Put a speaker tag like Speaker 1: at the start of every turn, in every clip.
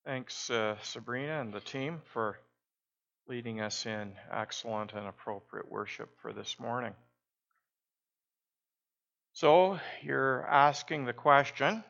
Speaker 1: Thanks, Sabrina and the team, for leading us in excellent and appropriate worship for this morning. So, you're asking the question,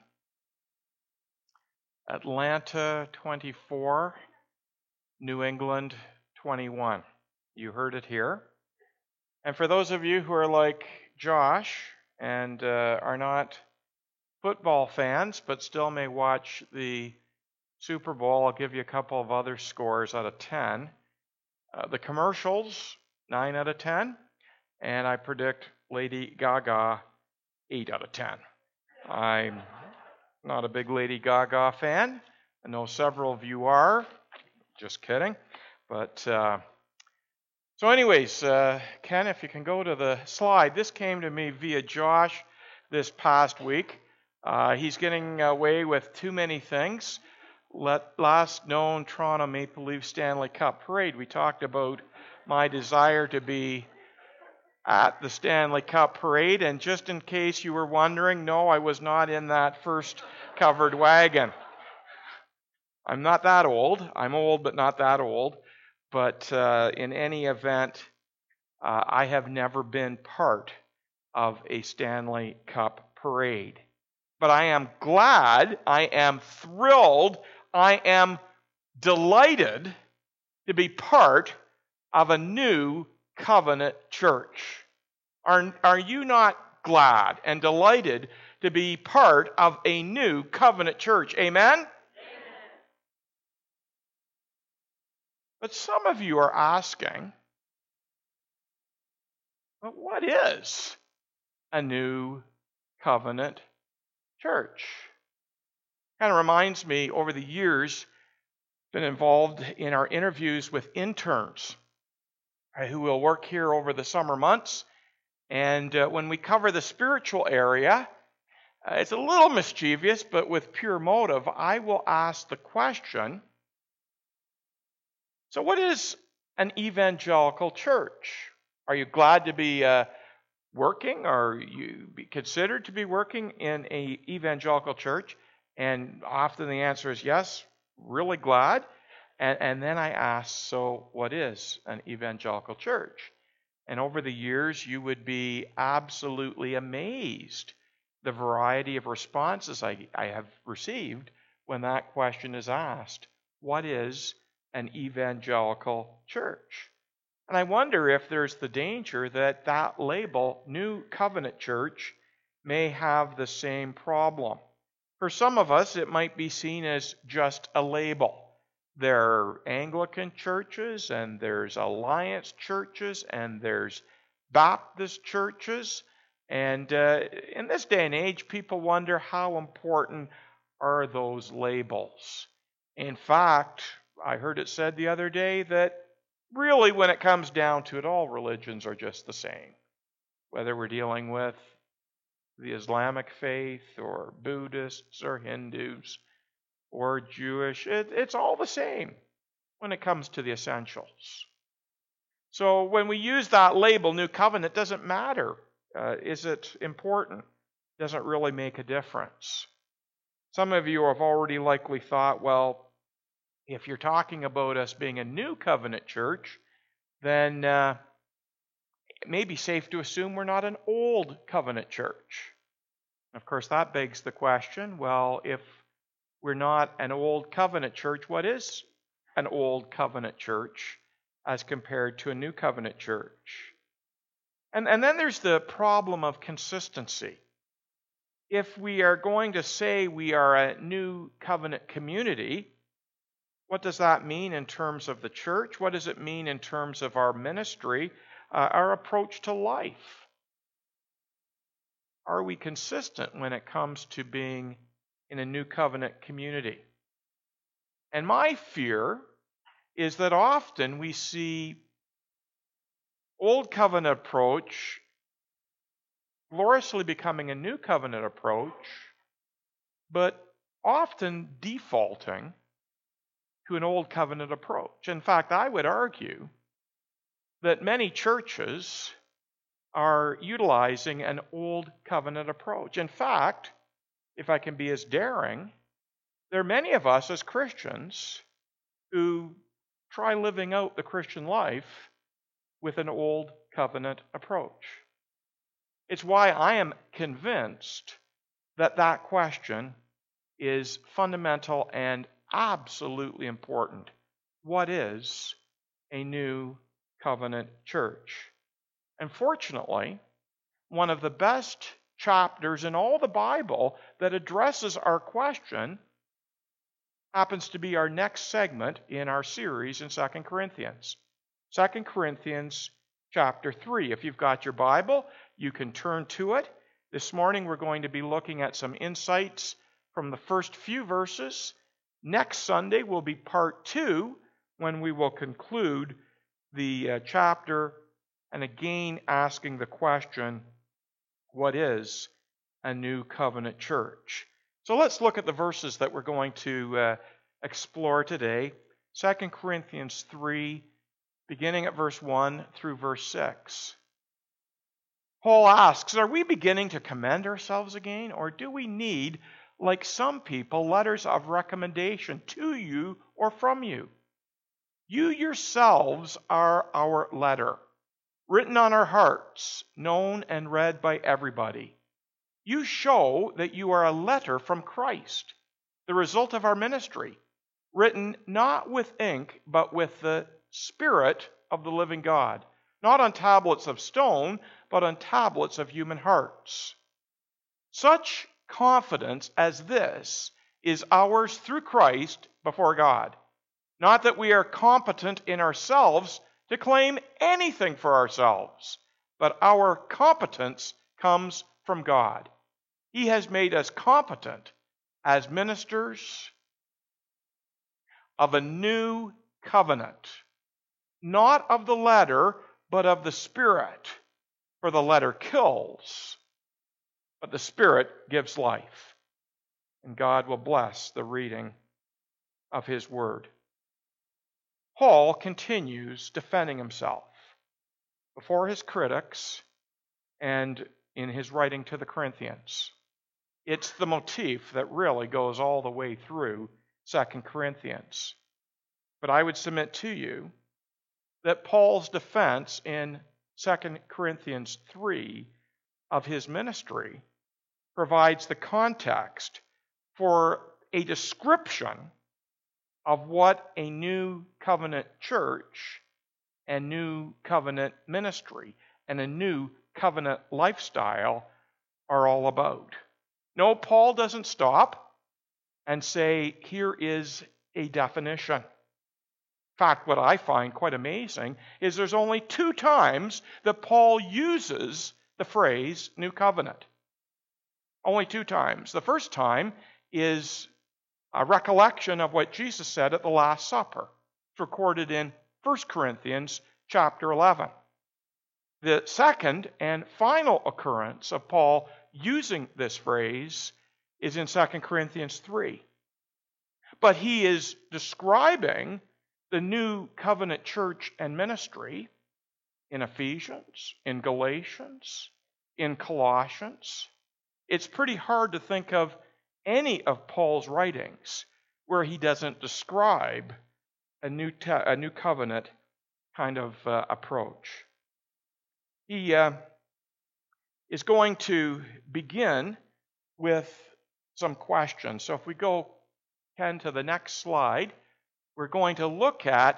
Speaker 1: Atlanta 24, New England 21. You heard it here. And for those of you who are like Josh and are not football fans, but still may watch the Super Bowl, I'll give you a couple of other scores out of 10. The commercials, 9 out of 10. And I predict Lady Gaga, 8 out of 10. I'm not a big Lady Gaga fan. I know several of you are. Just kidding. But so anyways, Ken, if you can go to the slide. This came to me via Josh this past week. He's getting away with too many things. Last known Toronto Maple Leaf Stanley Cup Parade, we talked about my desire to be at the Stanley Cup Parade, and just in case you were wondering, no, I was not in that first covered wagon. I'm not that old. I'm old, but not that old. But in any event, I have never been part of a Stanley Cup Parade. But I am glad, I am thrilled, I am delighted to be part of a new covenant church. Are you not glad and delighted to be part of a new covenant church? Amen? Amen. But some of you are asking, but what is a new covenant church? Kind of reminds me, over the years, been involved in our interviews with interns who will work here over the summer months. And when we cover the spiritual area, it's a little mischievous, but with pure motive, I will ask the question, so what is an evangelical church? Are you glad to be working, or you be considered to be working in an evangelical church? And often the answer is yes, really glad. And then I ask, so what is an evangelical church? And over the years, you would be absolutely amazed the variety of responses I have received when that question is asked. What is an evangelical church? And I wonder if there's the danger that that label, New Covenant Church, may have the same problem. For some of us, it might be seen as just a label. There are Anglican churches, and there's Alliance churches, and there's Baptist churches. And in this day and age, people wonder how important are those labels. In fact, I heard it said the other day that really when it comes down to it, all religions are just the same. Whether we're dealing with the Islamic faith or Buddhists or Hindus or Jewish, it's all the same when it comes to the essentials. So when we use that label, New Covenant, it doesn't matter. Is it important? It doesn't really make a difference. Some of you have already likely thought, well, if you're talking about us being a New Covenant church, then it may be safe to assume we're not an Old Covenant church. Of course, that begs the question, well, if we're not an Old Covenant church, what is an Old Covenant church as compared to a New Covenant church? And then there's the problem of consistency. If we are going to say we are a New Covenant community, what does that mean in terms of the church? What does it mean in terms of our ministry, our approach to life? Are we consistent when it comes to being in a New Covenant community? And my fear is that often we see Old Covenant approach gloriously becoming a New Covenant approach, but often defaulting to an Old Covenant approach. In fact, I would argue that many churches are utilizing an Old Covenant approach. In fact, if I can be as daring, there are many of us as Christians who try living out the Christian life with an old covenant approach. It's why I am convinced that that question is fundamental and absolutely important. What is a new covenant church? And fortunately, one of the best chapters in all the Bible that addresses our question happens to be our next segment in our series in 2 Corinthians. 2 Corinthians chapter 3. If you've got your Bible, you can turn to it. This morning we're going to be looking at some insights from the first few verses. Next Sunday will be part 2, when we will conclude the chapter and again asking the question, what is a new covenant church? So let's look at the verses that we're going to explore today. 2 Corinthians 3, beginning at verse 1 through verse 6. Paul asks, are we beginning to commend ourselves again, or do we need, like some people, letters of recommendation to you or from you? You yourselves are our letter, written on our hearts, known and read by everybody. You show that you are a letter from Christ, the result of our ministry, written not with ink, but with the Spirit of the living God, not on tablets of stone, but on tablets of human hearts. Such confidence as this is ours through Christ before God. Not that we are competent in ourselves to claim anything for ourselves, but our competence comes from God. He has made us competent as ministers of a new covenant, not of the letter, but of the Spirit. For the letter kills, but the Spirit gives life. And God will bless the reading of His Word. Paul continues defending himself before his critics and in his writing to the Corinthians. It's the motif that really goes all the way through 2 Corinthians. But I would submit to you that Paul's defense in 2 Corinthians 3 of his ministry provides the context for a description of what a new covenant church and new covenant ministry and a new covenant lifestyle are all about. No, Paul doesn't stop and say, here is a definition. In fact, what I find quite amazing is there's only 2 times that Paul uses the phrase new covenant. Only 2 times. The first time is a recollection of what Jesus said at the Last Supper. It's recorded in 1 Corinthians chapter 11. The second and final occurrence of Paul using this phrase is in 2 Corinthians 3. But he is describing the new covenant church and ministry in Ephesians, in Galatians, in Colossians. It's pretty hard to think of any of Paul's writings where he doesn't describe a new covenant kind of approach. He is going to begin with some questions. So if we go, Ken, to the next slide, we're going to look at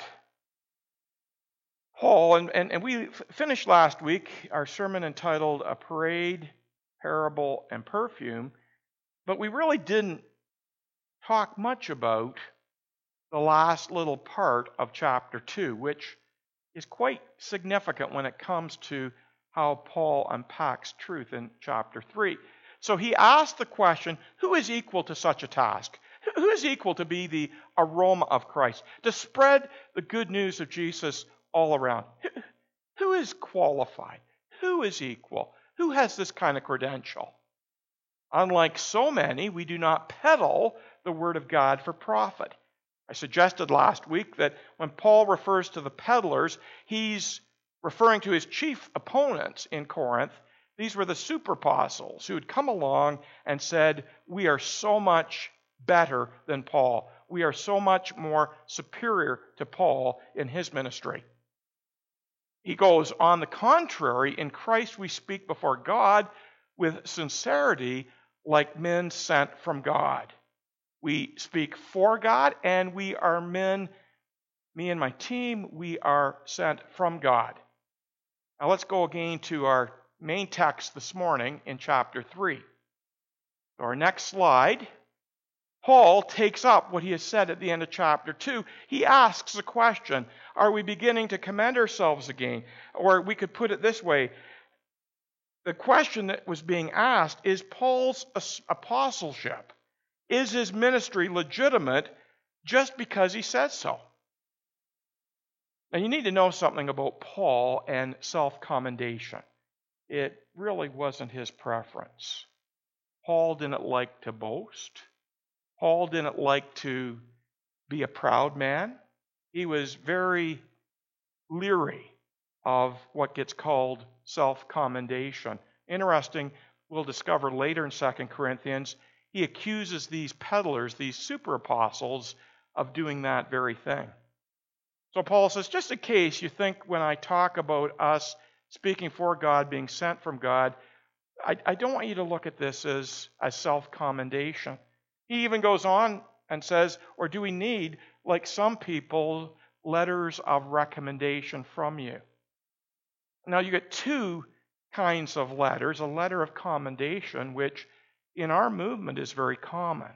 Speaker 1: Paul, and we finished last week our sermon entitled A Parade, Parable, and Perfume, but we really didn't talk much about the last little part of chapter 2, which is quite significant when it comes to how Paul unpacks truth in chapter 3. So he asked the question, who is equal to such a task? Who is equal to be the aroma of Christ, to spread the good news of Jesus all around? Who is qualified? Who is equal? Who has this kind of credential? Unlike so many, we do not peddle the Word of God for profit. I suggested last week that when Paul refers to the peddlers, he's referring to his chief opponents in Corinth. These were the super apostles who had come along and said, we are so much better than Paul. We are so much more superior to Paul in his ministry. He goes, on the contrary, in Christ we speak before God with sincerity like men sent from God. We speak for God, and we are men, me and my team, we are sent from God. Now let's go again to our main text this morning in chapter 3. Our next slide, Paul takes up what he has said at the end of chapter 2. He asks the question, are we beginning to commend ourselves again? Or we could put it this way, the question that was being asked, is Paul's apostleship, is his ministry legitimate just because he says so? Now you need to know something about Paul and self-commendation. It really wasn't his preference. Paul didn't like to boast. Paul didn't like to be a proud man. He was very leery of what gets called self-commendation. Interesting, we'll discover later in 2 Corinthians, he accuses these peddlers, these super apostles, of doing that very thing. So Paul says, just in case you think when I talk about us speaking for God, being sent from God, I don't want you to look at this as self-commendation. He even goes on and says, or do we need, like some people, letters of recommendation from you? Now you get two kinds of letters. A letter of commendation, which in our movement is very common.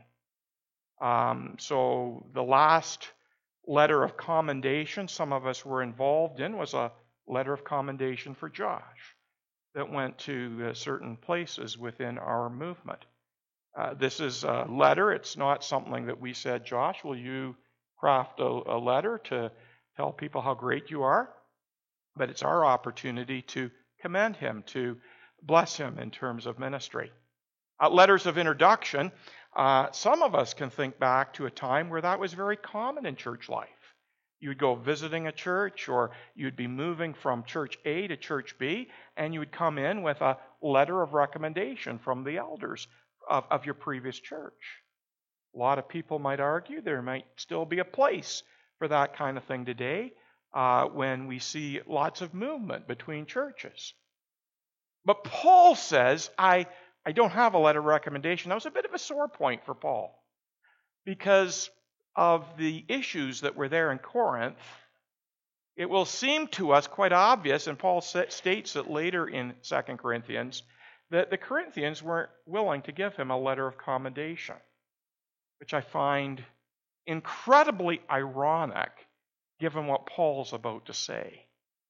Speaker 1: So the last letter of commendation some of us were involved in was a letter of commendation for Josh that went to certain places within our movement. This is a letter. It's not something that we said, Josh, will you craft a letter to tell people how great you are? But it's our opportunity to commend him, to bless him in terms of ministry. Letters of introduction. Some of us can think back to a time where that was very common in church life. You would go visiting a church, or you'd be moving from church A to church B, and you would come in with a letter of recommendation from the elders of your previous church. A lot of people might argue there might still be a place for that kind of thing today when we see lots of movement between churches. But Paul says, I don't have a letter of recommendation. That was a bit of a sore point for Paul because of the issues that were there in Corinth. It will seem to us quite obvious, and Paul states it later in 2 Corinthians, that the Corinthians weren't willing to give him a letter of commendation, which I find incredibly ironic given what Paul's about to say.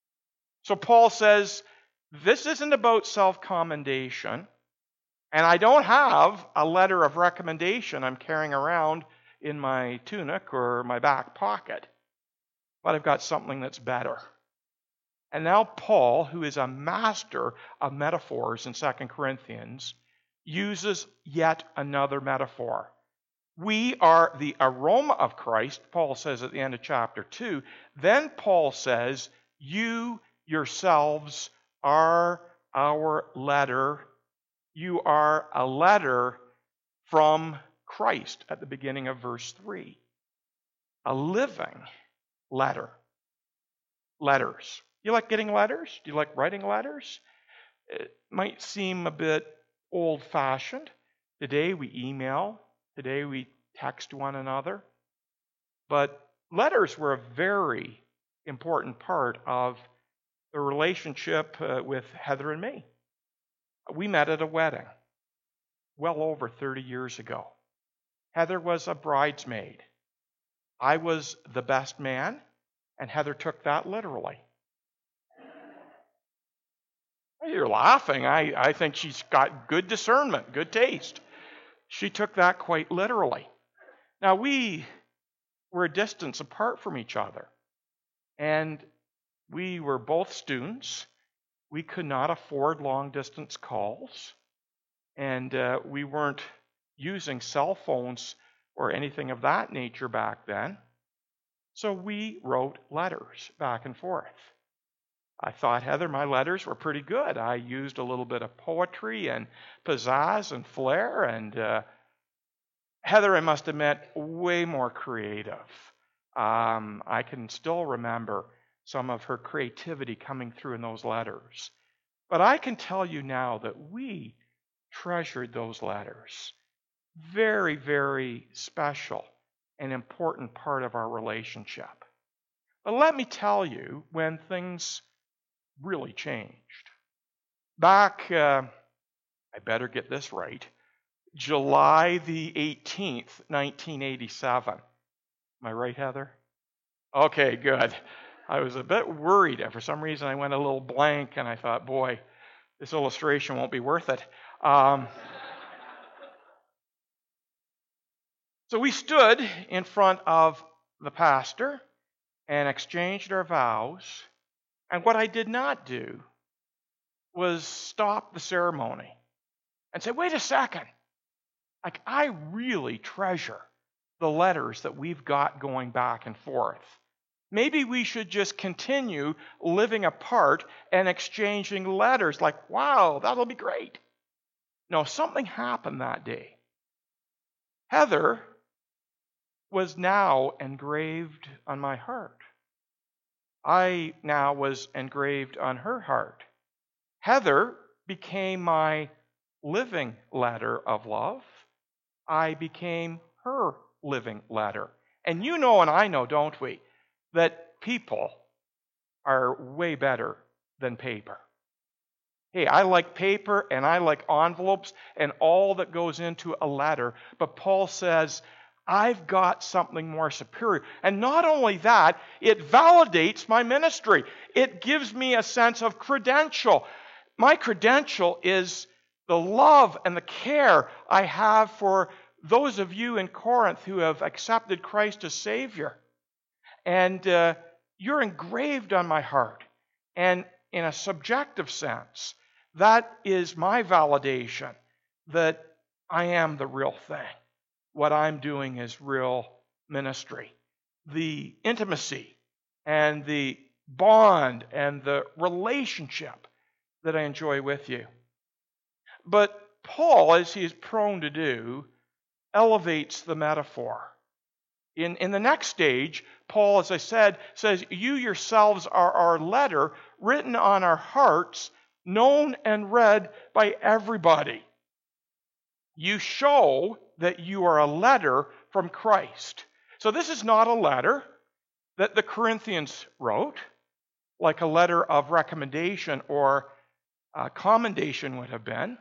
Speaker 1: So Paul says, this isn't about self-commendation, and I don't have a letter of recommendation I'm carrying around in my tunic or my back pocket, but I've got something that's better. And now Paul, who is a master of metaphors in 2 Corinthians, uses yet another metaphor. We are the aroma of Christ, Paul says at the end of chapter 2. Then Paul says, you yourselves are our letter. You are a letter from Christ at the beginning of verse 3. A living letter. Letters. You like getting letters? Do you like writing letters? It might seem a bit old-fashioned. Today we email. Today we text one another. But letters were a very important part of the relationship with Heather and me. We met at a wedding well over 30 years ago. Heather was a bridesmaid. I was the best man, and Heather took that literally. You're laughing. I think she's got good discernment, good taste. She took that quite literally. Now, we were a distance apart from each other, and we were both students. We could not afford long-distance calls, and we weren't using cell phones or anything of that nature back then. So we wrote letters back and forth. I thought, Heather, my letters were pretty good. I used a little bit of poetry and pizzazz and flair, and Heather, I must admit, way more creative. I can still remember some of her creativity coming through in those letters. But I can tell you now that we treasured those letters. Very, very special and important part of our relationship. But let me tell you when things really changed. Back, I better get this right, July the 18th, 1987. Am I right, Heather? Okay, good. I was a bit worried. For some reason, I went a little blank, and I thought, boy, this illustration won't be worth it. So we stood in front of the pastor and exchanged our vows. And what I did not do was stop the ceremony and say, wait a second. Like, I really treasure the letters that we've got going back and forth. Maybe we should just continue living apart and exchanging letters. Like, wow, that'll be great. No, something happened that day. Heather was now engraved on my heart. I now was engraved on her heart. Heather became my living letter of love. I became her living letter. And you know and I know, don't we, that people are way better than paper. Hey, I like paper and I like envelopes and all that goes into a letter. But Paul says, I've got something more superior. And not only that, it validates my ministry. It gives me a sense of credential. My credential is the love and the care I have for those of you in Corinth who have accepted Christ as Savior. And you're engraved on my heart. And in a subjective sense, that is my validation that I am the real thing. What I'm doing is real ministry. The intimacy and the bond and the relationship that I enjoy with you. But Paul, as he is prone to do, elevates the metaphor. In the next stage, Paul, as I said, says, you yourselves are our letter written on our hearts, known and read by everybody. You show that you are a letter from Christ. So this is not a letter that the Corinthians wrote, like a letter of recommendation or commendation would have been.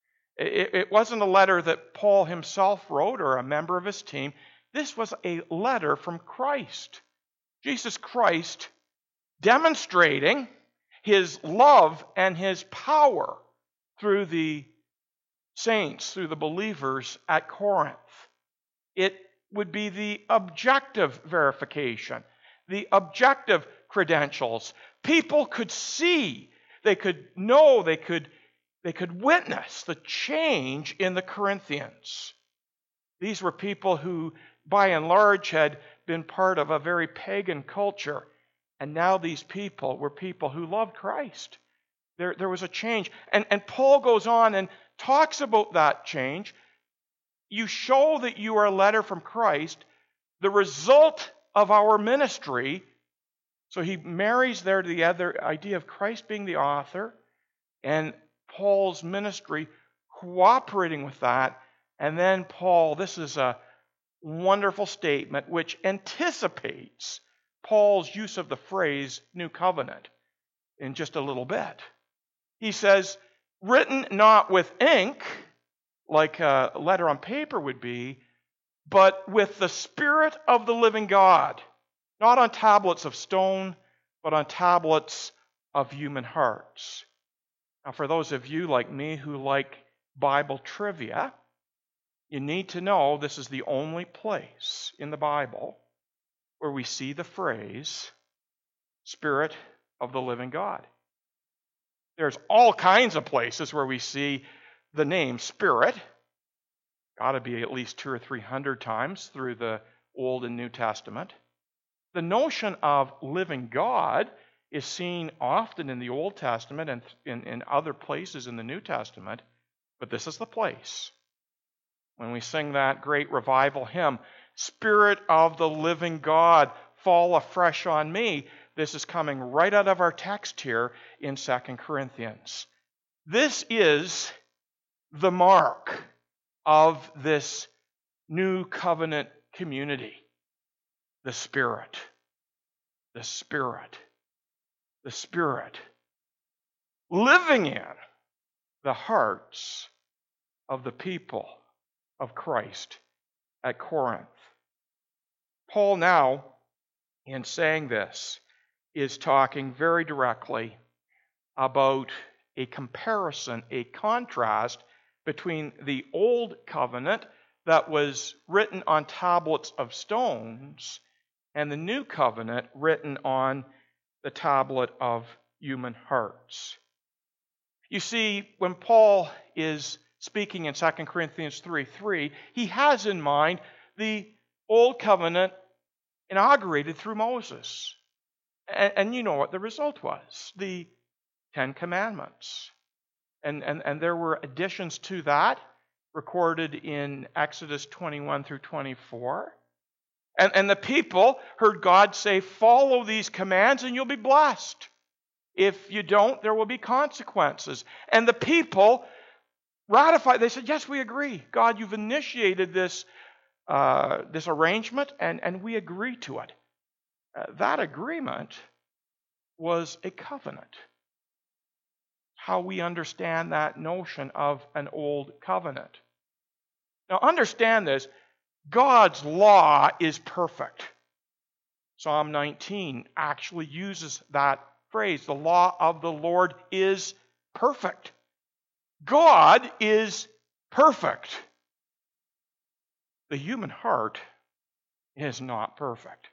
Speaker 1: It wasn't a letter that Paul himself wrote or a member of his team. This was a letter from Christ. Jesus Christ demonstrating his love and his power through the saints, through the believers at Corinth. It would be the objective verification, the objective credentials. People could see, they could know, they could witness the change in the Corinthians. These were people who, by and large, had been part of a very pagan culture. And now these people were people who loved Christ. There was a change. And Paul goes on and talks about that change. You show that you are a letter from Christ, the result of our ministry. So he marries there to the other idea of Christ being the author and Paul's ministry cooperating with that. And then Paul, this is a wonderful statement which anticipates Paul's use of the phrase New Covenant in just a little bit. He says, written not with ink, like a letter on paper would be, but with the Spirit of the living God, not on tablets of stone, but on tablets of human hearts. Now, for those of you like me who like Bible trivia, you need to know this is the only place in the Bible where we see the phrase, Spirit of the living God. There's all kinds of places where we see the name Spirit. Got to be at least 200 or 300 times through the Old and New Testament. The notion of living God is seen often in the Old Testament and in other places in the New Testament, but this is the place. When we sing that great revival hymn, Spirit of the living God, fall afresh on me, this is coming right out of our text here in 2 Corinthians. This is the mark of this new covenant community. The Spirit. The Spirit. The Spirit. Living in the hearts of the people of Christ at Corinth. Paul now, in saying this, is talking very directly about a comparison, a contrast between the old covenant that was written on tablets of stones and the new covenant written on the tablet of human hearts. You see, when Paul is speaking in 2 Corinthians 3:3, he has in mind the old covenant inaugurated through Moses. And you know what the result was, the Ten Commandments. And there were additions to that recorded in Exodus 21 through 24. And the people heard God say, follow these commands and you'll be blessed. If you don't, there will be consequences. And the people ratified. They said, yes, we agree. God, you've initiated this arrangement, and we agree to it. That agreement was a covenant. How we understand that notion of an old covenant. Now understand this, God's law is perfect. Psalm 19 actually uses that phrase. The law of the Lord is perfect. God is perfect. The human heart is not perfect.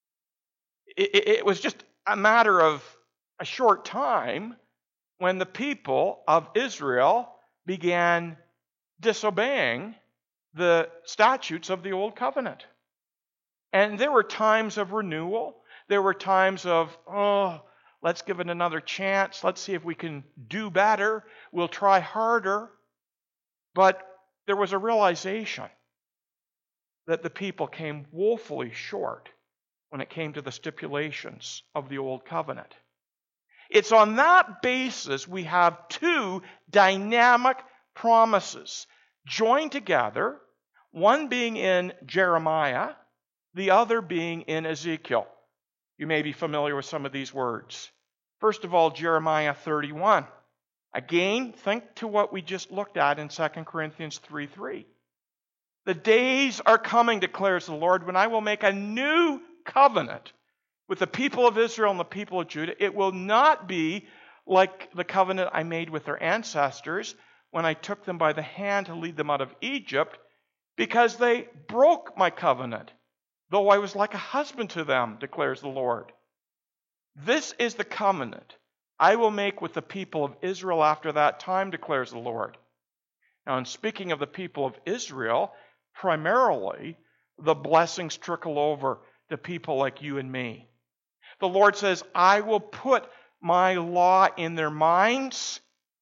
Speaker 1: It was just a matter of a short time when the people of Israel began disobeying the statutes of the Old Covenant. And there were times of renewal. There were times of, let's give it another chance. Let's see if we can do better. We'll try harder. But there was a realization that the people came woefully short when it came to the stipulations of the Old Covenant. It's on that basis we have two dynamic promises joined together, one being in Jeremiah, the other being in Ezekiel. You may be familiar with some of these words. First of all, Jeremiah 31. Again, think to what we just looked at in 2 Corinthians 3:3. The days are coming, declares the Lord, when I will make a new covenant with the people of Israel and the people of Judah. It will not be like the covenant I made with their ancestors when I took them by the hand to lead them out of Egypt, because they broke my covenant, though I was like a husband to them, declares the Lord. This is the covenant I will make with the people of Israel after that time, declares the Lord. Now, in speaking of the people of Israel, primarily the blessings trickle over to people like you and me. The Lord says, I will put my law in their minds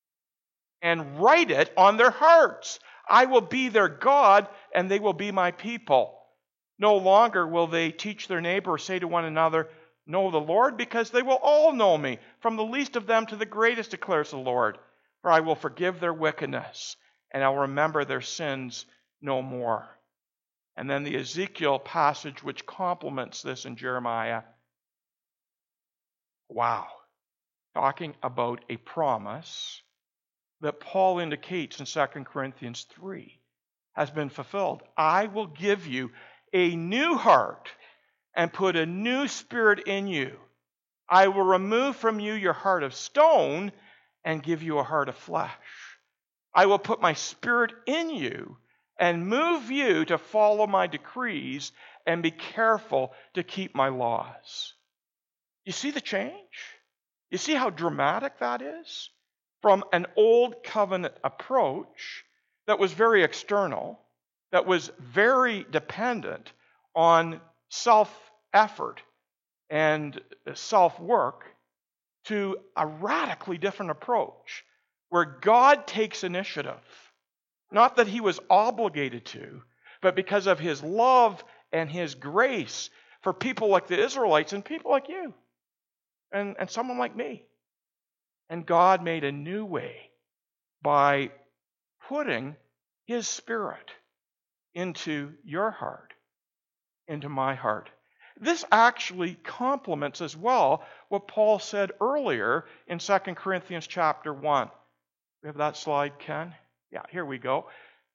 Speaker 1: and write it on their hearts. I will be their God, and they will be my people. No longer will they teach their neighbor or say to one another, know the Lord, because they will all know me, from the least of them to the greatest, declares the Lord. For I will forgive their wickedness, and I'll remember their sins no more. And then the Ezekiel passage which complements this in Jeremiah. Wow. Talking about a promise that Paul indicates in 2 Corinthians 3 has been fulfilled. I will give you a new heart and put a new spirit in you. I will remove from you your heart of stone and give you a heart of flesh. I will put my spirit in you and move you to follow my decrees and be careful to keep my laws. You see the change? You see how dramatic that is? From an old covenant approach that was very external, that was very dependent on self-effort and self-work, to a radically different approach where God takes initiative, Not that he was obligated to, but because of his love and his grace for people like the Israelites and people like you and someone like me. And God made a new way by putting his Spirit into your heart, into my heart. This actually complements as well what Paul said earlier in 2 Corinthians chapter 1. We have that slide, Ken? Yeah, here we go.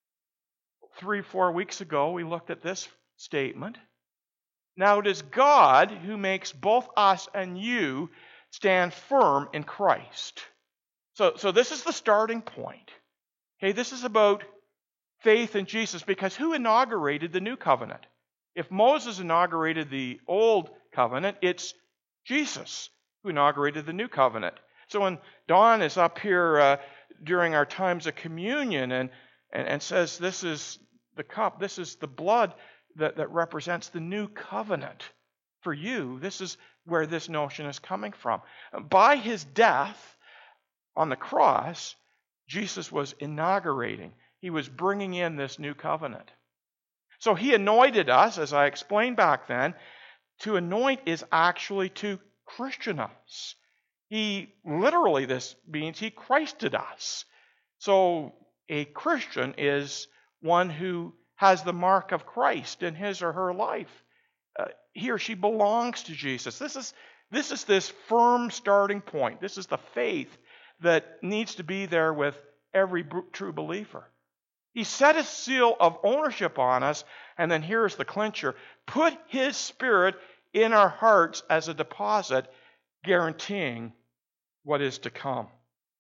Speaker 1: 3-4 weeks ago, we looked at this statement. Now it is God who makes both us and you stand firm in Christ. So this is the starting point. Okay, this is about faith in Jesus, because who inaugurated the new covenant? If Moses inaugurated the old covenant, it's Jesus who inaugurated the new covenant. So when Don is up here during our times of communion and says, this is the cup, this is the blood that represents the new covenant for you, this is where this notion is coming from. By his death on the cross, Jesus was inaugurating. He was bringing in this new covenant. So he anointed us, as I explained back then. To anoint is actually to Christian us. He literally, this means he Christed us. So a Christian is one who has the mark of Christ in his or her life. He or she belongs to Jesus. This is this firm starting point. This is the faith that needs to be there with every true believer. He set a seal of ownership on us, and then here's the clincher: put his Spirit in our hearts as a deposit, guaranteeing what is to come.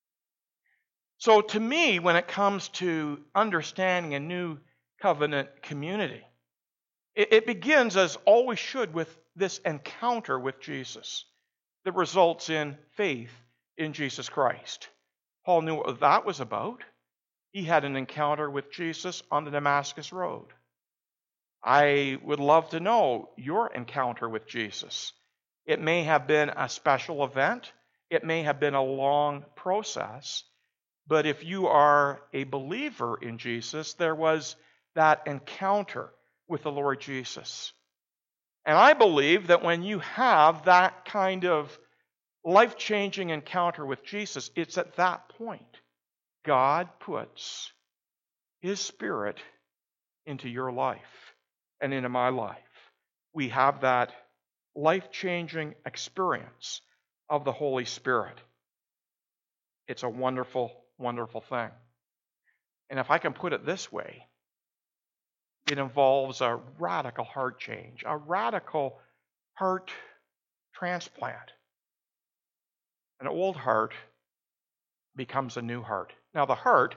Speaker 1: So to me, when it comes to understanding a new covenant community, it begins, as always should, with this encounter with Jesus that results in faith in Jesus Christ. Paul knew what that was about. He had an encounter with Jesus on the Damascus Road. I would love to know your encounter with Jesus. It may have been a special event. It may have been a long process. But if you are a believer in Jesus, there was that encounter with the Lord Jesus. And I believe that when you have that kind of life-changing encounter with Jesus, it's at that point God puts his Spirit into your life and into my life. We have that life-changing experience of the Holy Spirit. It's a wonderful, wonderful thing. And if I can put it this way, it involves a radical heart change, a radical heart transplant. An old heart becomes a new heart. Now, the heart,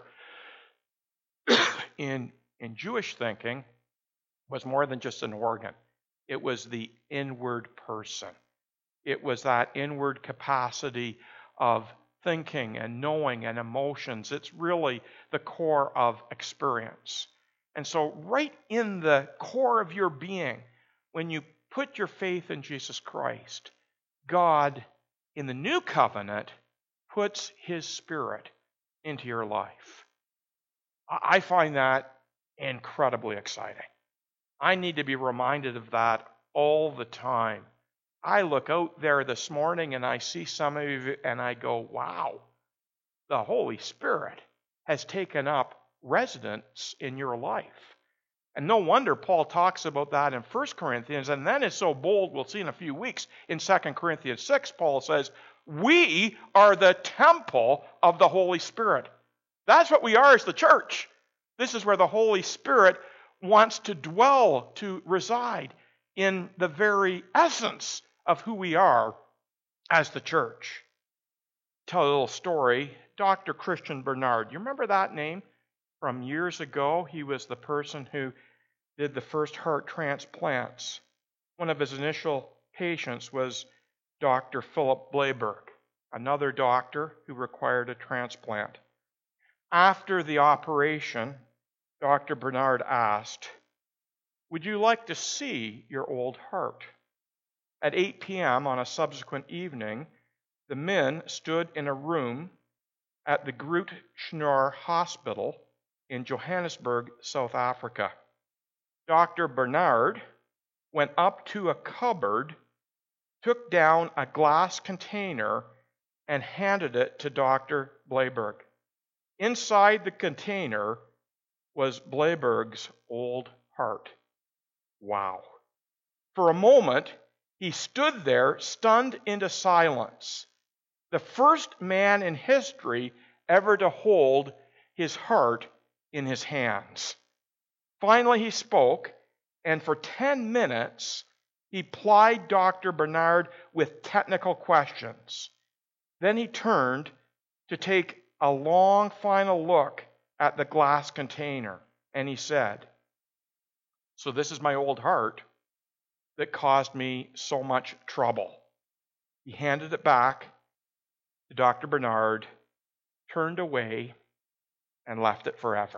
Speaker 1: in Jewish thinking, was more than just an organ. It was the inward person. It was that inward capacity of thinking and knowing and emotions. It's really the core of experience. And so right in the core of your being, when you put your faith in Jesus Christ, God, in the new covenant, puts his Spirit into your life. I find that incredibly exciting. I need to be reminded of that all the time. I look out there this morning and I see some of you and I go, wow, the Holy Spirit has taken up residence in your life. And no wonder Paul talks about that in 1 Corinthians, and then is so bold, we'll see in a few weeks, in 2 Corinthians 6, Paul says, we are the temple of the Holy Spirit. That's what we are as the church. This is where the Holy Spirit wants to dwell, to reside in the very essence of who we are as the church. Tell a little story. Dr. Christian Barnard. You remember that name from years ago? He was the person who did the first heart transplants. One of his initial patients was Dr. Philip Blayberg, another doctor who required a transplant. After the operation, Dr. Barnard asked, "Would you like to see your old heart?" At 8 p.m. on a subsequent evening, the men stood in a room at the Groot Schnoor Hospital in Johannesburg, South Africa. Dr. Bernard went up to a cupboard, took down a glass container, and handed it to Dr. Bleiberg. Inside the container was Bleiberg's old heart. Wow. For a moment, he stood there, stunned into silence. The first man in history ever to hold his heart in his hands. Finally, he spoke, and for 10 minutes, he plied Dr. Bernard with technical questions. Then he turned to take a long final look at the glass container, and he said, "So this is my old heart that caused me so much trouble." He handed it back to Dr. Bernard, turned away, and left it forever.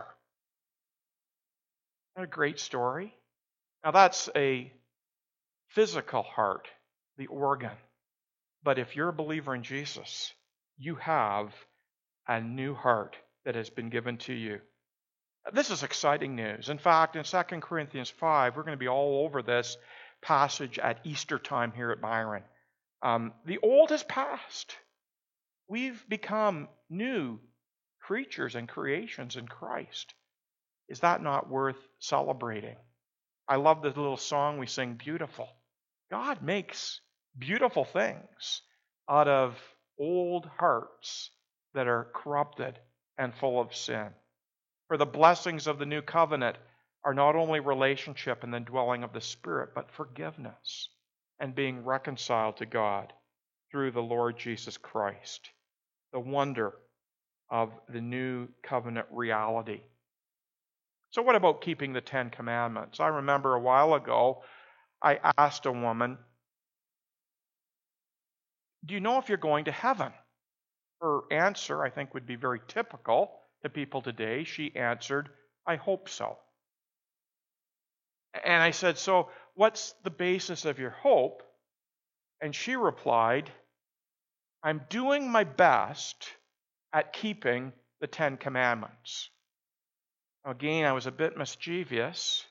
Speaker 1: Isn't that a great story? Now that's a physical heart, the organ. But if you're a believer in Jesus, you have a new heart that has been given to you. This is exciting news. In fact, in 2 Corinthians 5, we're going to be all over this passage at Easter time here at Byron. The old has passed. We've become new creatures and creations in Christ. Is that not worth celebrating? I love the little song we sing, Beautiful. God makes beautiful things out of old hearts that are corrupted and full of sin. For the blessings of the new covenant are not only relationship and the dwelling of the Spirit, but forgiveness and being reconciled to God through the Lord Jesus Christ. The wonder of the new covenant reality. So what about keeping the 10 Commandments? I remember a while ago, I asked a woman, "Do you know if you're going to heaven?" Her answer, I think, would be very typical to people today. She answered, "I hope so." And I said, "So what's the basis of your hope?" And she replied, "I'm doing my best at keeping the 10 Commandments." Again, I was a bit mischievous.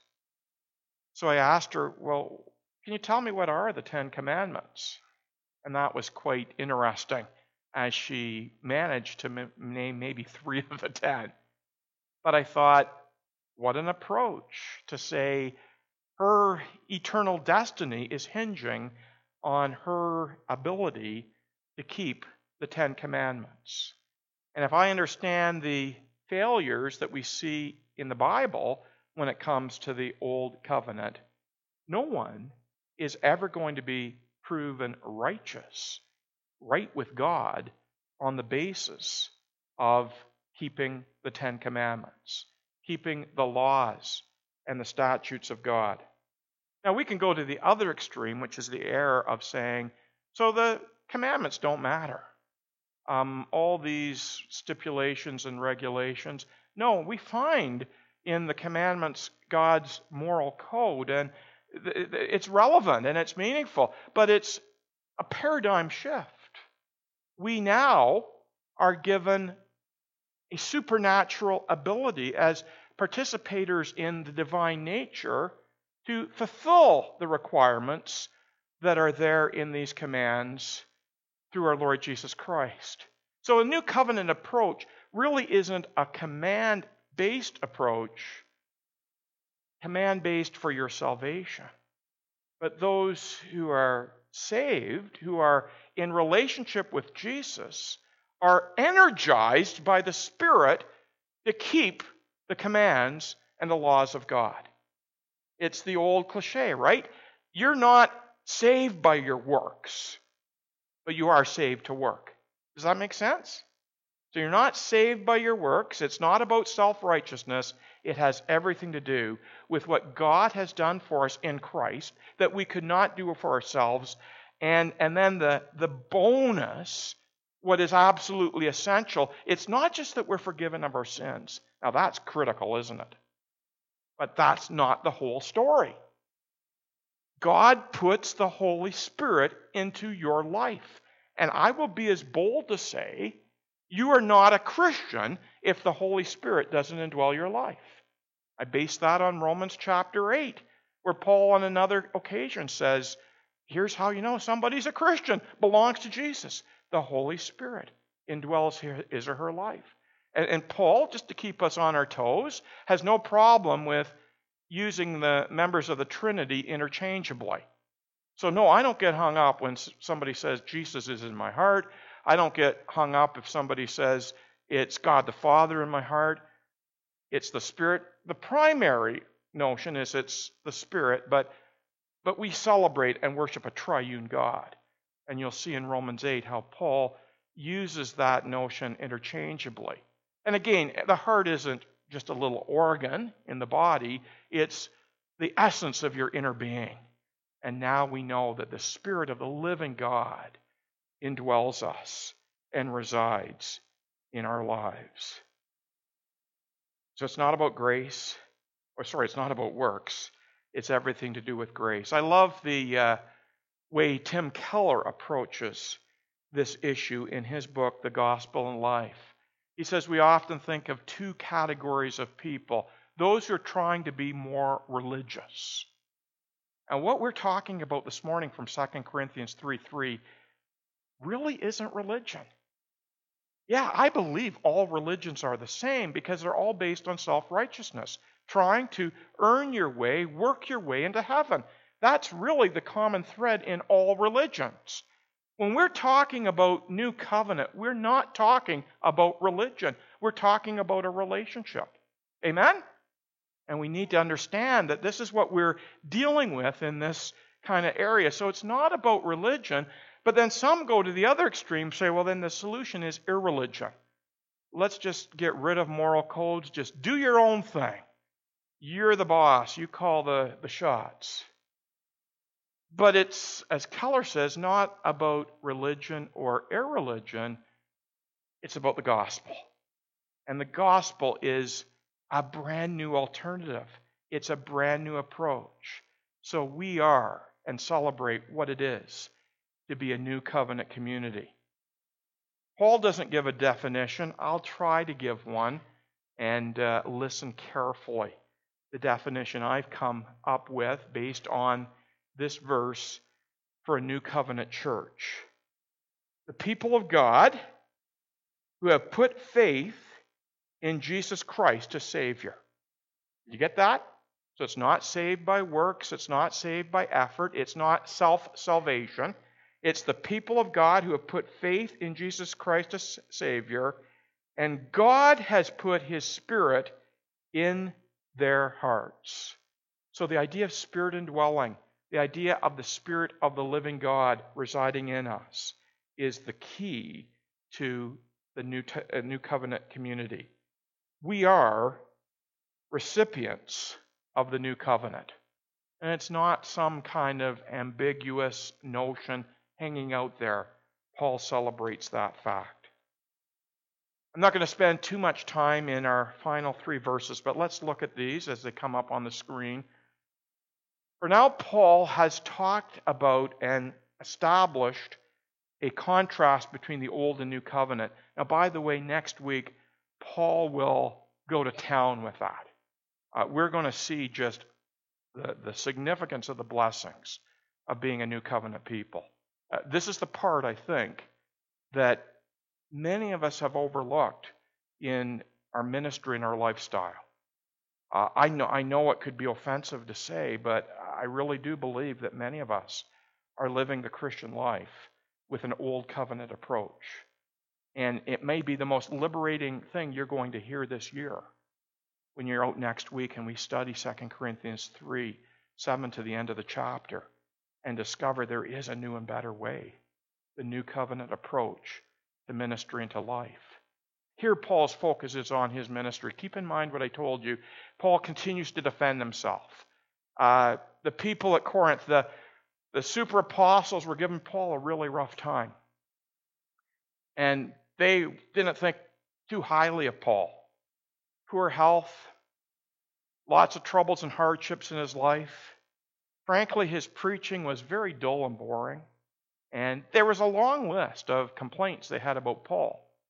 Speaker 1: So I asked her, "Well, can you tell me what are the 10 Commandments?" And that was quite interesting, as she managed to name maybe 3 of the 10. But I thought, what an approach to say her eternal destiny is hinging on her ability to keep the 10 Commandments. And if I understand the failures that we see in the Bible when it comes to the Old Covenant, no one is ever going to be proven righteous, right with God, on the basis of keeping the 10 Commandments, keeping the laws and the statutes of God. Now we can go to the other extreme, which is the error of saying, so the commandments don't matter. All these stipulations and regulations. No, we find in the commandments God's moral code, and it's relevant and it's meaningful, but it's a paradigm shift. We now are given a supernatural ability as participators in the divine nature to fulfill the requirements that are there in these commands through our Lord Jesus Christ. So a new covenant approach really isn't a command-based approach, command-based for your salvation. But those who are saved, who are in relationship with Jesus, are energized by the Spirit to keep the commands and the laws of God. It's the old cliche, right? You're not saved by your works, but you are saved to work. Does that make sense? So you're not saved by your works. It's not about self-righteousness. It has everything to do with what God has done for us in Christ that we could not do for ourselves. And then the bonus, what is absolutely essential, it's not just that we're forgiven of our sins. Now that's critical, isn't it? But that's not the whole story. God puts the Holy Spirit into your life. And I will be as bold to say, You are not a Christian if the Holy Spirit doesn't indwell your life. I base that on Romans chapter 8, where Paul on another occasion says, here's how you know somebody's a Christian, belongs to Jesus. The Holy Spirit indwells his or her life. And Paul, just to keep us on our toes, has no problem with using the members of the Trinity interchangeably. So no, I don't get hung up when somebody says Jesus is in my heart. I don't get hung up if somebody says it's God the Father in my heart. It's the Spirit. The primary notion is it's the Spirit, but we celebrate and worship a triune God. And you'll see in Romans 8 how Paul uses that notion interchangeably. And again, the heart isn't just a little organ in the body. It's the essence of your inner being. And now we know that the Spirit of the living God indwells us and resides in our lives. So it's not about grace, it's not about works. It's everything to do with grace. I love the way Tim Keller approaches this issue in his book, The Gospel and Life. He says we often think of two categories of people: those who are trying to be more religious. And what we're talking about this morning from 2 Corinthians 3:3 really isn't religion. Yeah, I believe all religions are the same because they're all based on self-righteousness, trying to earn your way, work your way into heaven. That's really the common thread in all religions. When we're talking about New Covenant, we're not talking about religion. We're talking about a relationship. Amen? And we need to understand that this is what we're dealing with in this kind of area. So it's not about religion, but then some go to the other extreme, say, well, then the solution is irreligion. Let's just get rid of moral codes. Just do your own thing. You're the boss. You call the shots. But it's, as Keller says, not about religion or irreligion. It's about the gospel. And the gospel is a brand new alternative. It's a brand new approach. So we are and celebrate what it is to be a new covenant community. Paul doesn't give a definition. I'll try to give one, and listen carefully. The definition I've come up with based on this verse for a new covenant church: the people of God who have put faith in Jesus Christ as Savior. You get that? So it's not saved by works, it's not saved by effort, it's not self-salvation. It's the people of God who have put faith in Jesus Christ as Savior, and God has put His Spirit in their hearts. So the idea of Spirit indwelling, the idea of the Spirit of the living God residing in us, is the key to the new covenant community. We are recipients of the new covenant. And it's not some kind of ambiguous notion hanging out there. Paul celebrates that fact. I'm not going to spend too much time in our final three verses, but let's look at these as they come up on the screen. For now, Paul has talked about and established a contrast between the Old and New Covenant. Now, by the way, next week, Paul will go to town with that. We're going to see just the significance of the blessings of being a New Covenant people. This is the part, I think, that many of us have overlooked in our ministry and our lifestyle. I know it could be offensive to say, but I really do believe that many of us are living the Christian life with an old covenant approach. And it may be the most liberating thing you're going to hear this year when you're out next week and we study 2 Corinthians 3, 7 to the end of the chapter, and discover there is a new and better way, the new covenant approach to ministry and to life. Here Paul's focus is on his ministry. Keep in mind what I told you. Paul continues to defend himself. The people at Corinth, the super apostles, were giving Paul a really rough time. And they didn't think too highly of Paul. Poor health, lots of troubles and hardships in his life. Frankly, his preaching was very dull and boring. And there was a long list of complaints they had about Paul.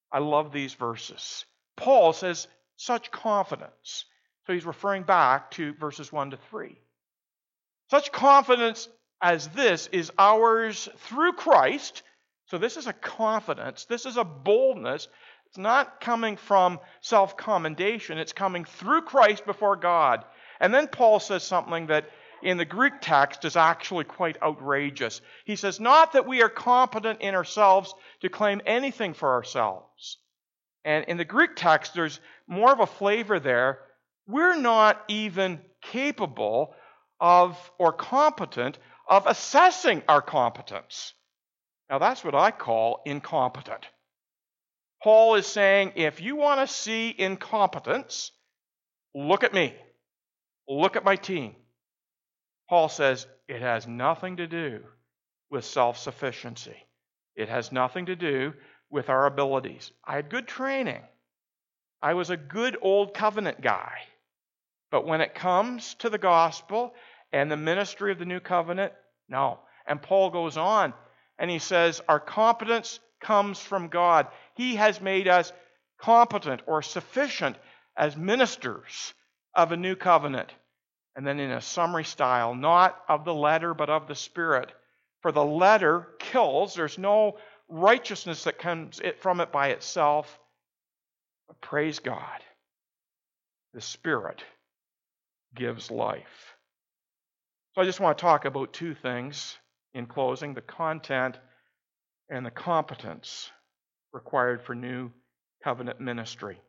Speaker 1: I love these verses. Paul says, such confidence. So he's referring back to verses 1 to 3. Such confidence as this is ours through Christ. So this is a confidence. This is a boldness. It's not coming from self-commendation. It's coming through Christ before God. And then Paul says something that in the Greek text is actually quite outrageous. He says, not that we are competent in ourselves to claim anything for ourselves. And in the Greek text, there's more of a flavor there. We're not even capable of, or competent of assessing our competence. Now that's what I call incompetent. Paul is saying, if you want to see incompetence, look at me. Look at my team. Paul says it has nothing to do with self-sufficiency. It has nothing to do with our abilities. I had good training. I was a good old covenant guy. But when it comes to the gospel and the ministry of the new covenant, no. And Paul goes on and he says our competence comes from God. He has made us competent or sufficient as ministers of a new covenant. And then in a summary style, not of the letter, but of the Spirit. For the letter kills. There's no righteousness that comes from it by itself. But praise God. The Spirit gives life. So I just want to talk about two things in closing. The content and the competence required for new covenant ministry.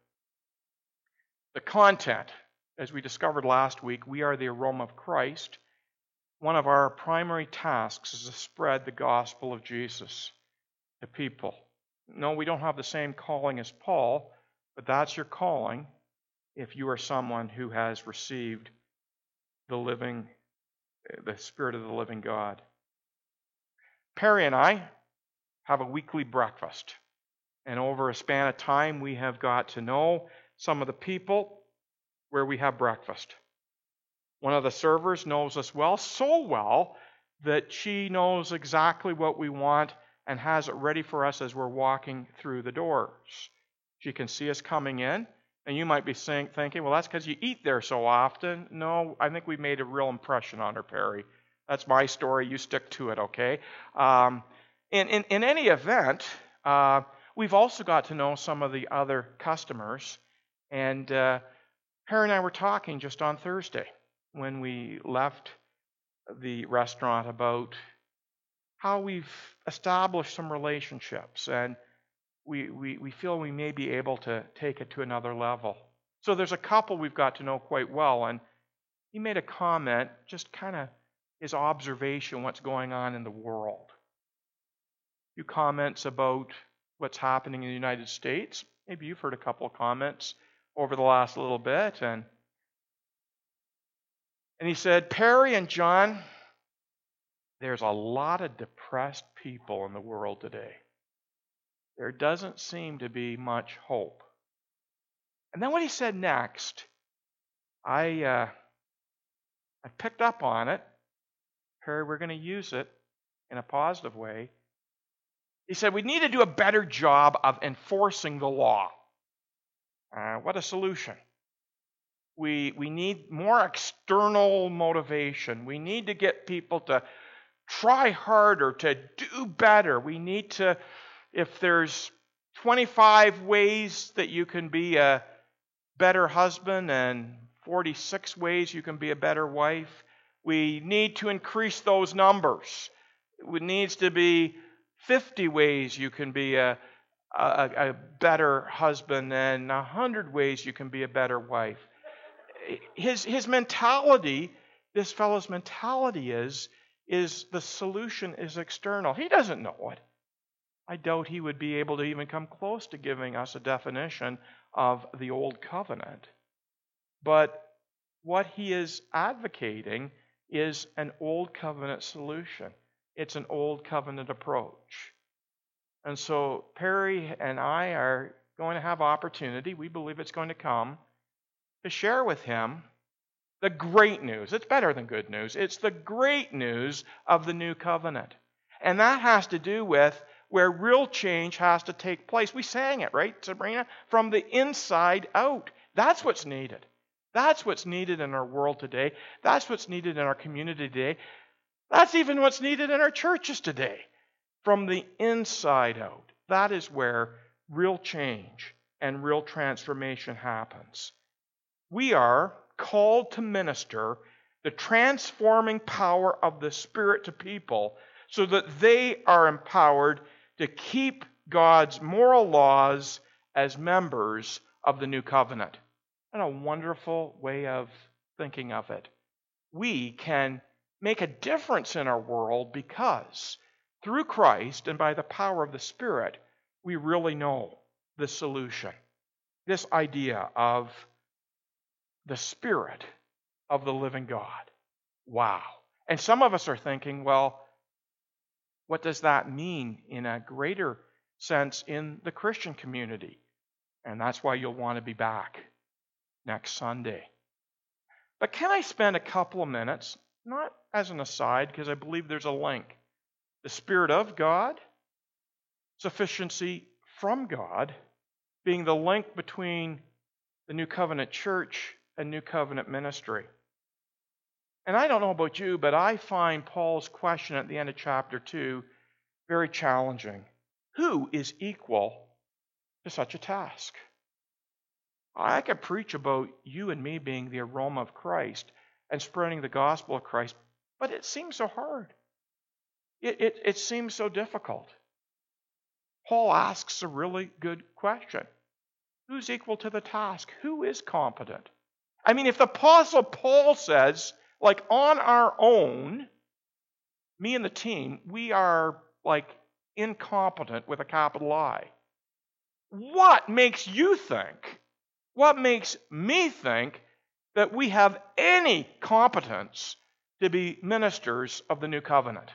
Speaker 1: The content. As we discovered last week, we are the aroma of Christ. One of our primary tasks is to spread the gospel of Jesus to people. No, we don't have the same calling as Paul, but that's your calling if you are someone who has received the Spirit of the living God. Perry and I have a weekly breakfast, and over a span of time, we have got to know some of the people where we have breakfast. One of the servers knows us well, so well that she knows exactly what we want and has it ready for us as we're walking through the doors. She can see us coming in, and you might be thinking, well, that's because you eat there so often. No, I think we made a real impression on her, Perry. That's my story. You stick to it, okay? In any event, we've also got to know some of the other customers, and Perry and I were talking just on Thursday when we left the restaurant about how we've established some relationships and we feel we may be able to take it to another level. So there's a couple we've got to know quite well, and he made a comment, just kind of his observation, what's going on in the world. A few comments about what's happening in the United States. Maybe you've heard a couple of comments over the last little bit. And he said, Perry and John, there's a lot of depressed people in the world today. There doesn't seem to be much hope. And then what he said next, I picked up on it. Perry, we're going to use it in a positive way. He said, we need to do a better job of enforcing the law. What a solution. We need more external motivation. We need to get people to try harder, to do better. We need to, if there's 25 ways that you can be a better husband and 46 ways you can be a better wife, we need to increase those numbers. It needs to be 50 ways you can be a better husband and 100 ways you can be a better wife. His mentality, this fellow's mentality is the solution is external. He doesn't know it. I doubt he would be able to even come close to giving us a definition of the old covenant. But what he is advocating is an old covenant solution. It's an old covenant approach. And so Perry and I are going to have opportunity, we believe it's going to come, to share with him the great news. It's better than good news. It's the great news of the new covenant. And that has to do with where real change has to take place. We sang it, right, Sabrina? From the inside out. That's what's needed. That's what's needed in our world today. That's what's needed in our community today. That's even what's needed in our churches today. From the inside out. That is where real change and real transformation happens. We are called to minister the transforming power of the Spirit to people so that they are empowered to keep God's moral laws as members of the new covenant. And a wonderful way of thinking of it. We can make a difference in our world because through Christ and by the power of the Spirit, we really know the solution. This idea of the Spirit of the living God. Wow. And some of us are thinking, well, what does that mean in a greater sense in the Christian community? And that's why you'll want to be back next Sunday. But can I spend a couple of minutes, not as an aside, because I believe there's a link. The Spirit of God, sufficiency from God, being the link between the New Covenant church and New Covenant ministry. And I don't know about you, but I find Paul's question at the end of chapter 2 very challenging. Who is equal to such a task? I could preach about you and me being the aroma of Christ and spreading the gospel of Christ, but it seems so hard. It seems so difficult. Paul asks a really good question. Who's equal to the task? Who is competent? I mean, if the Apostle Paul says, like on our own, me and the team, we are like incompetent with a capital I. What makes you think, what makes me think that we have any competence to be ministers of the new covenant?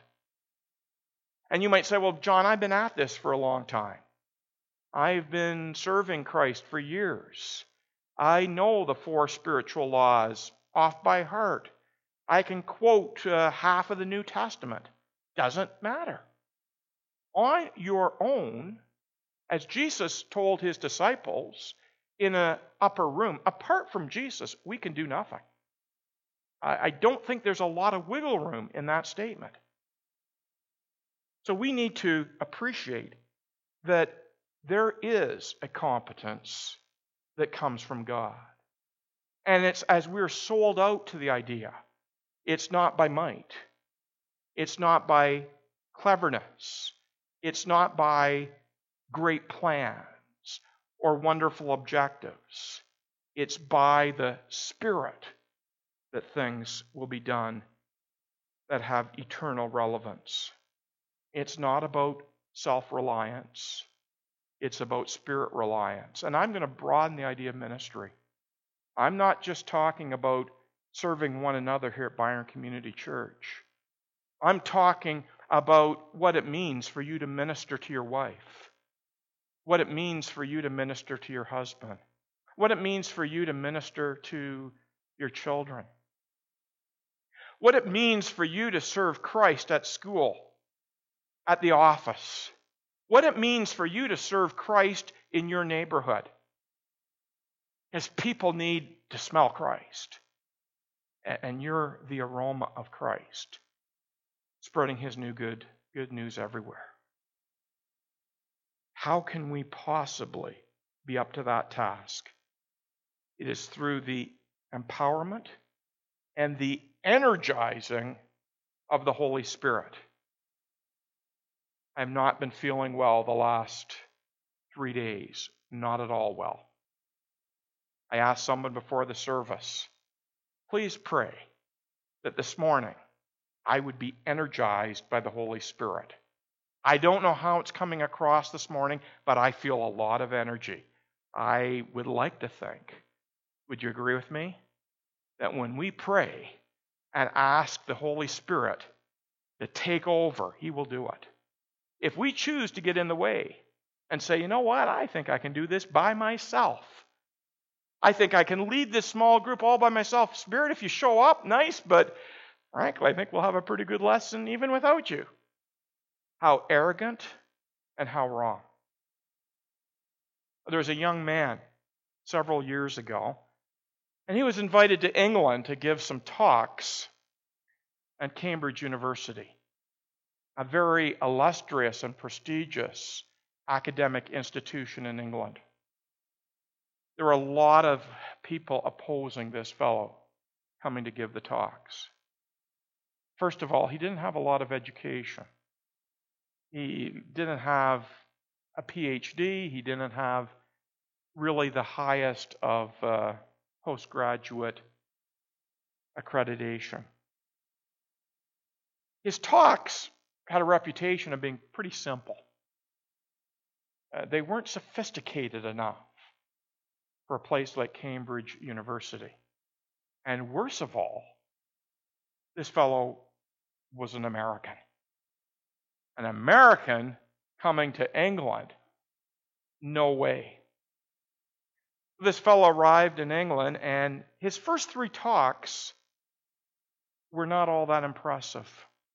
Speaker 1: And you might say, well, John, I've been at this for a long time. I've been serving Christ for years. I know the 4 spiritual laws off by heart. I can quote half of the New Testament. Doesn't matter. On your own, as Jesus told his disciples in an upper room, apart from Jesus, we can do nothing. I don't think there's a lot of wiggle room in that statement. So we need to appreciate that there is a competence that comes from God. And it's as we're sold out to the idea. It's not by might. It's not by cleverness. It's not by great plans or wonderful objectives. It's by the Spirit that things will be done that have eternal relevance. It's not about self-reliance. It's about Spirit reliance. And I'm going to broaden the idea of ministry. I'm not just talking about serving one another here at Byron Community Church. I'm talking about what it means for you to minister to your wife, what it means for you to minister to your husband, what it means for you to minister to your children, what it means for you to serve Christ at school, at the office, what it means for you to serve Christ in your neighborhood. Because people need to smell Christ. And you're the aroma of Christ, spreading his new good news everywhere. How can we possibly be up to that task? It is through the empowerment and the energizing of the Holy Spirit. I have not been feeling well the last 3 days, not at all well. I asked someone before the service, please pray that this morning I would be energized by the Holy Spirit. I don't know how it's coming across this morning, but I feel a lot of energy. I would like to think, would you agree with me, that when we pray and ask the Holy Spirit to take over, he will do it. If we choose to get in the way and say, you know what, I think I can do this by myself. I think I can lead this small group all by myself. Spirit, if you show up, nice, but frankly, I think we'll have a pretty good lesson even without you. How arrogant and how wrong. There was a young man several years ago, and he was invited to England to give some talks at Cambridge University, a very illustrious and prestigious academic institution in England. There were a lot of people opposing this fellow coming to give the talks. First of all, he didn't have a lot of education. He didn't have a PhD. He didn't have really the highest of postgraduate accreditation. His talks had a reputation of being pretty simple. They weren't sophisticated enough for a place like Cambridge University. And worst of all, this fellow was an American. An American coming to England? No way. This fellow arrived in England, and his first 3 talks were not all that impressive.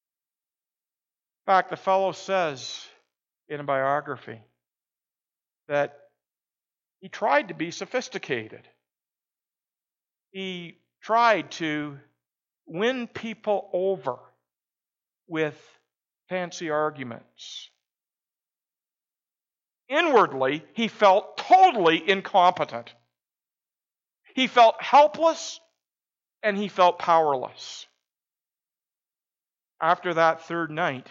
Speaker 1: In fact, the fellow says in a biography that he tried to be sophisticated. He tried to win people over with fancy arguments. Inwardly, he felt totally incompetent. He felt helpless and he felt powerless. After that 3rd night,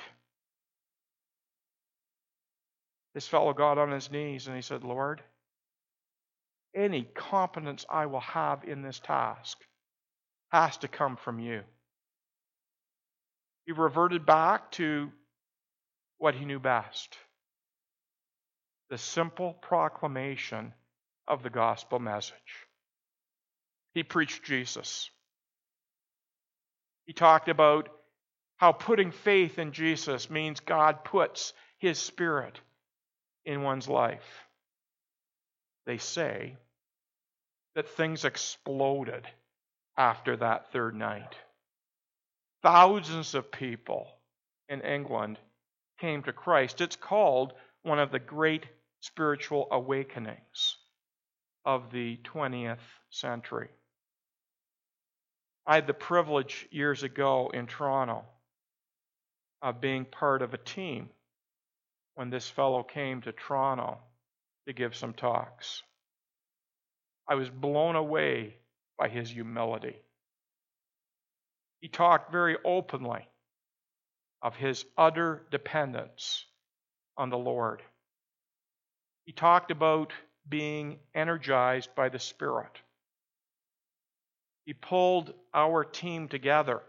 Speaker 1: this fellow got on his knees and he said, Lord, any competence I will have in this task has to come from you. He reverted back to what he knew best. The simple proclamation of the gospel message. He preached Jesus. He talked about how putting faith in Jesus means God puts His Spirit in one's life. They say that things exploded after that 3rd night. Thousands of people in England came to Christ. It's called one of the great spiritual awakenings of the 20th century. I had the privilege years ago in Toronto of being part of a team when this fellow came to Toronto to give some talks. I was blown away by his humility. He talked very openly of his utter dependence on the Lord. He talked about being energized by the Spirit. He pulled our team together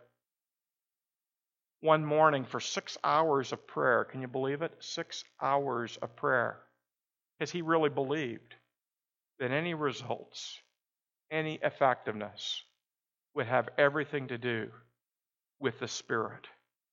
Speaker 1: one morning for 6 hours of prayer. Can you believe it? 6 hours of prayer. Because he really believed that any results, any effectiveness would have everything to do with the Spirit.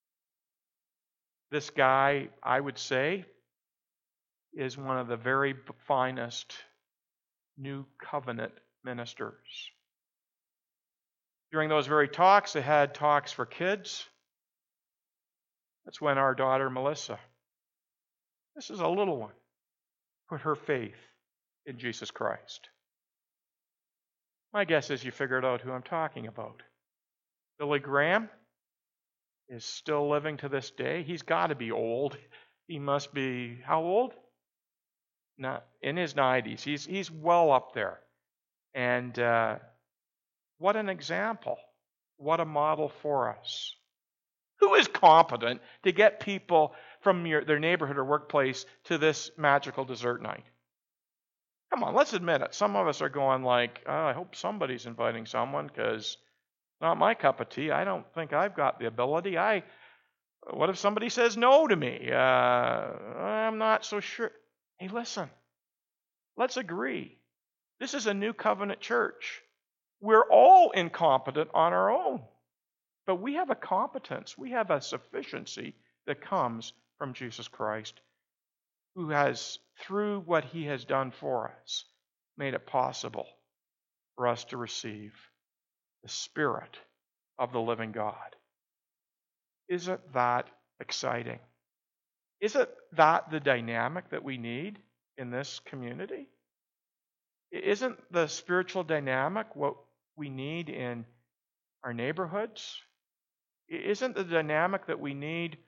Speaker 1: This guy, I would say, is one of the very finest New Covenant ministers. During those very talks, they had talks for kids. That's when our daughter Melissa, this is a little one, put her faith in Jesus Christ. My guess is you figured out who I'm talking about. Billy Graham is still living to this day. He's got to be old. He must be, how old? Not in his 90s. He's well up there. And what an example. What a model for us. Who is competent to get people from their neighborhood or workplace to this magical dessert night? Come on, let's admit it. Some of us are going like, oh, I hope somebody's inviting someone because it's not my cup of tea. I don't think I've got the ability. What if somebody says no to me? I'm not so sure. Hey, listen. Let's agree. This is a New Covenant church. We're all incompetent on our own. But we have a competence, we have a sufficiency that comes from Jesus Christ, who has, through what He has done for us, made it possible for us to receive the Spirit of the living God. Isn't that exciting? Isn't that the dynamic that we need in this community? Isn't the spiritual dynamic what we need in our neighborhoods? Isn't the dynamic that we need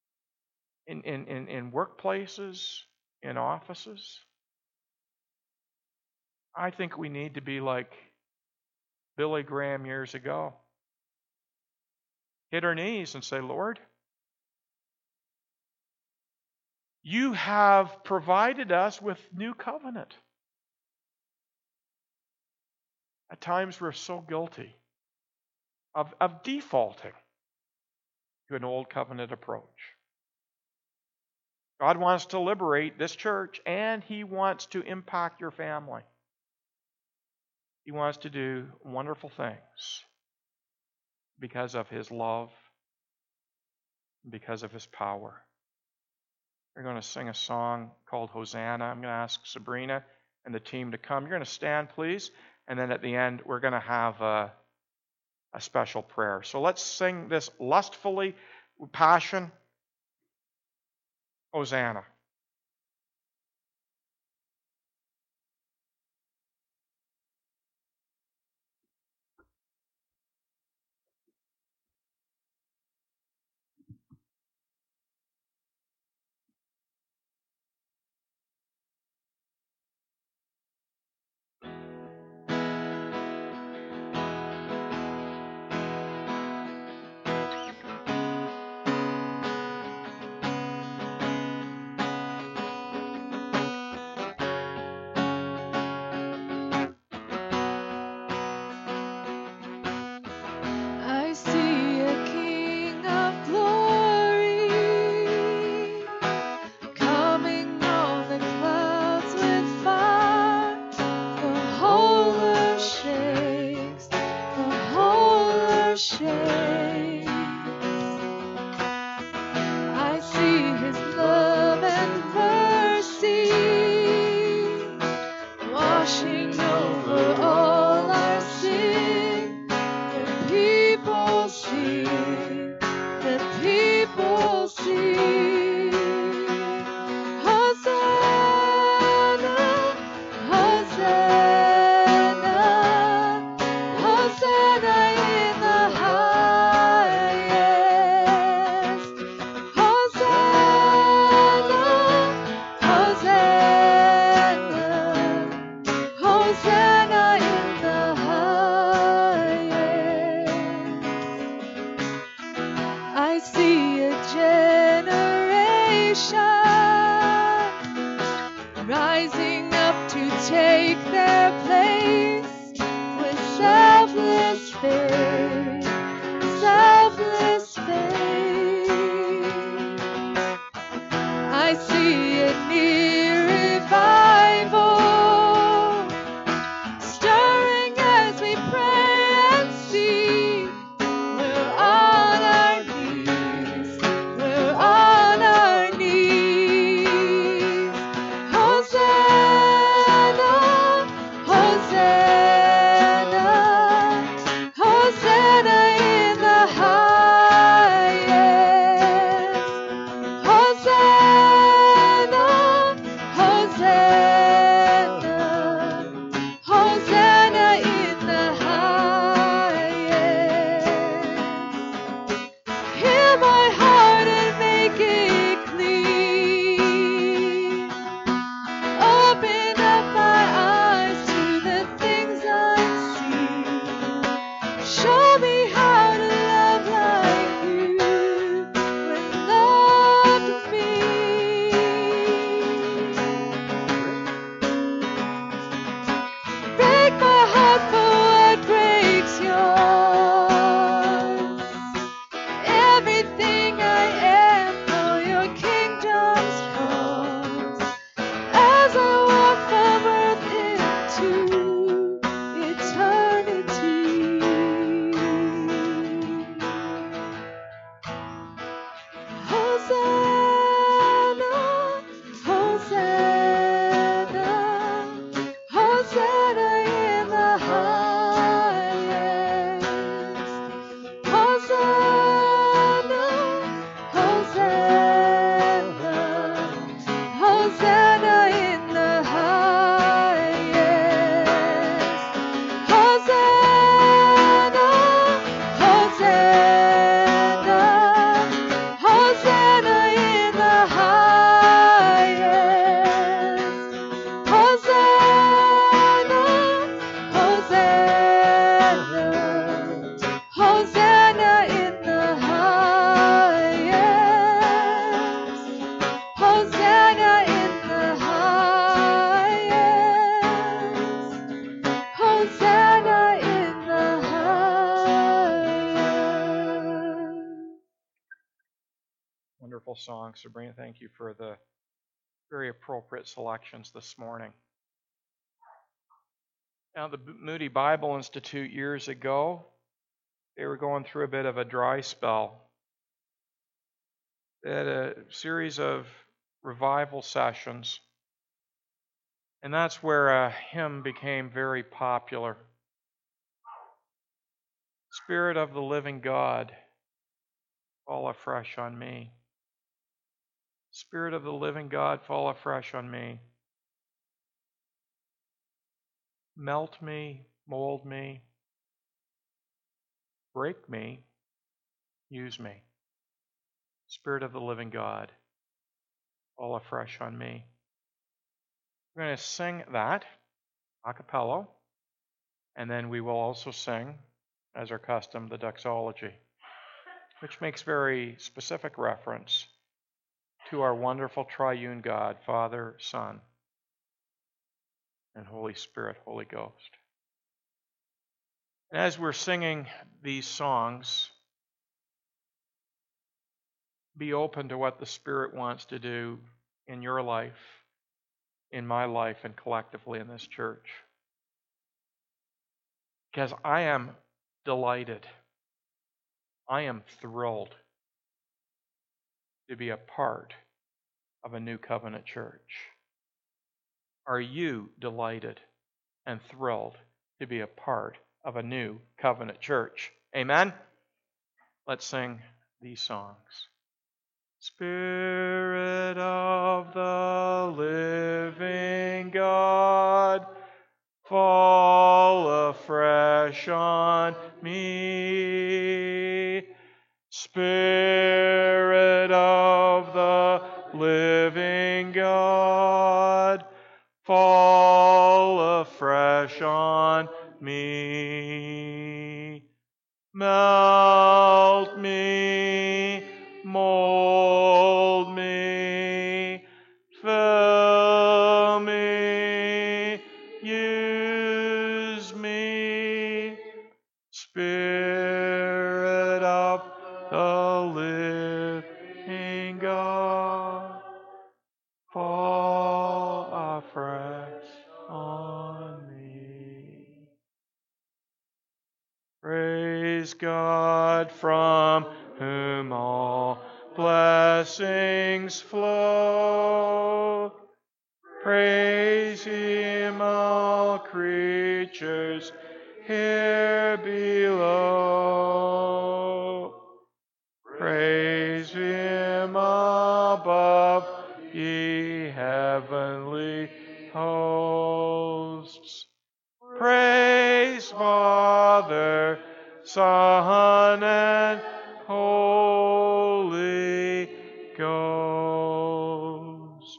Speaker 1: in workplaces, in offices? I think we need to be like Billy Graham years ago. Hit our knees and say, Lord, you have provided us with new covenant. At times we're so guilty of defaulting to an old covenant approach. God wants to liberate this church, and He wants to impact your family. He wants to do wonderful things because of His love, because of His power. We're going to sing a song called Hosanna. I'm going to ask Sabrina and the team to come. You're going to stand, please. And then at the end, we're going to have a special prayer. So let's sing this lustfully with passion. Hosanna.
Speaker 2: I see a King of glory coming on the clouds with fire. The whole earth shakes, the whole earth shakes. I see His love and mercy washing over all our sin. The people sing, the people sing. Hosanna, Hosanna, Hosanna in the highest. Hosanna, Hosanna, Hosanna in the highest. I see a generation rising up to take their place with selfless faith, selfless faith. I see a near revival stirring as we pray and seek. We're on our knees, we're on our knees. Hosanna, Hosanna.
Speaker 1: Wonderful song, Sabrina. Thank you for the very appropriate selections this morning. Now, the Moody Bible Institute years ago, they were going through a bit of a dry spell. They had a series of revival sessions, and that's where a hymn became very popular. Spirit of the living God, fall afresh on me. Spirit of the living God, fall afresh on me. Melt me, mold me, break me, use me. Spirit of the living God, fall afresh on me. We're going to sing that a cappella, and then we will also sing, as our custom, the doxology, which makes very specific reference to our wonderful triune God, Father, Son, and Holy Spirit, Holy Ghost. And as we're singing these songs, be open to what the Spirit wants to do in your life, in my life, and collectively in this church. Because I am delighted, I am thrilled to be a part of a new covenant church. Are you delighted and thrilled to be a part of a new covenant church? Amen? Let's sing these songs. Spirit of the living God, fall afresh on me. Spirit of the living God, fall afresh on me. Melt me, mold me, fill me, use me. Spirit of the living God, fall afresh on me. Praise God, from whom all blessings flow. Praise Him, all creatures here below. Praise Him above, ye heavenly hosts. Praise Father, Son, and Holy Ghost.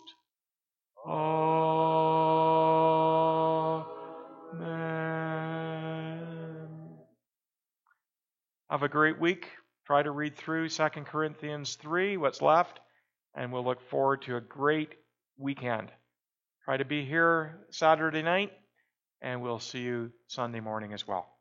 Speaker 1: Amen. Have a great week. Try to read through 2 Corinthians 3, what's left, and we'll look forward to a great weekend. Try to be here Saturday night, and we'll see you Sunday morning as well.